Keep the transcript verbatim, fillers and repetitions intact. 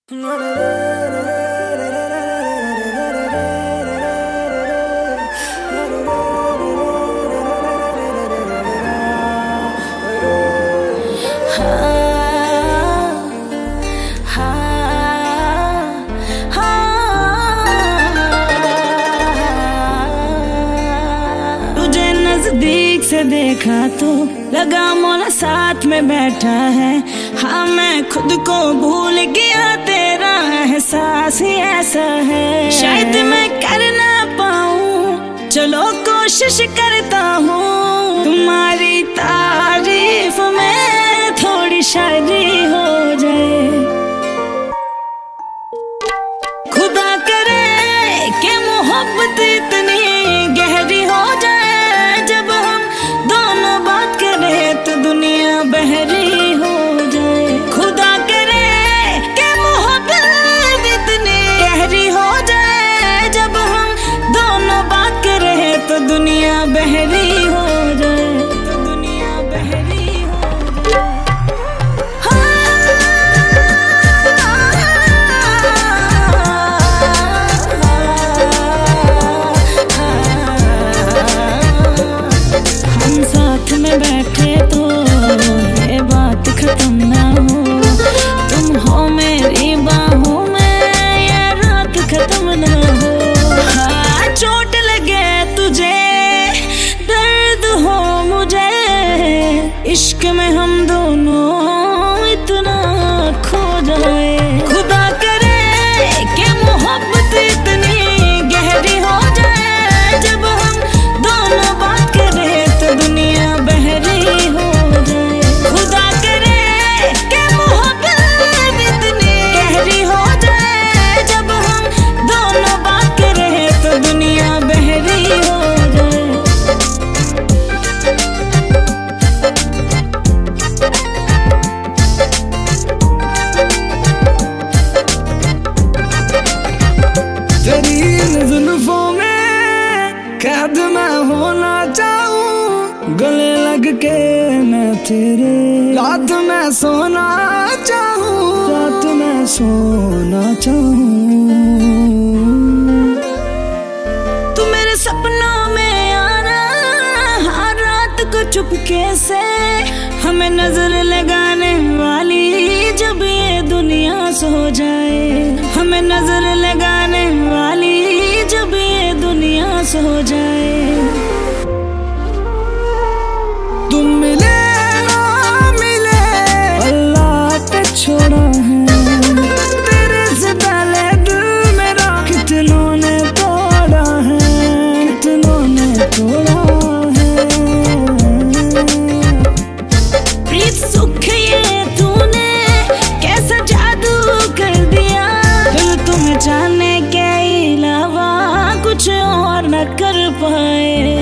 नजदीक से देखा तो लगा मोला साथ में बैठा है। हाँ मैं खुद को भूल गया, तेरा एहसास ही ऐसा है। शायद मैं कर ना पाऊँ, चलो कोशिश करता हूँ। तुम्हारी तारीफ में थोड़ी शायरी हो जाए। खुदा करे कि मोहब्बत इतनी गहरी हो जाए, दुनिया बहरी हो जाए। खुदा करे कि मोहब्बत इतनी गहरी हो जाए, जब हम दोनों बात करें तो दुनिया बहरी हो जाए, तो दुनिया बहरी हो जाए। हम साथ में बैठे तो ये बात खत्म ना हो। तुम हो मेरी बाहों में, ये रात खत्म ना हो। हाँ चोट लगे तुझे, दर्द हो मुझे, इश्क में हम दोनों इतना खो जाए। खुदा करे कि मोहब्बत इतनी गहरी हो जाए, जब हम दोनों बात करें तो दुनिया बहरी हो जाए। खुदा करे कि मोहब्बत इतनी गहरी हो जाए, जब हम दोनों बात करें तो दुनिया बहरी हो जाए। तेरी इन जुल्फों में कैद मैं होना चाहूं, गले लग के मैं तेरे रात में सोना चाहूं, रात में सोना चाहूं। तू मेरे सपनों में आना हर रात को चुपके से, हमें नजर लगाने वाली जब ये दुनिया सो जाए। हमें नजर लगाने वाली जब ये दुनिया सो जाए। तुम मिले ना मिले, अल्लाह पे छोड़ा है। तेरे से पहले दिल मेरा कितनों ने तोड़ा है, कितनों ने तोड़ा है। प्रीत सुख ये तूने कैसा जादू कर दिया, दिल तुम्हें जाने के अलावा कुछ और न कर पाए।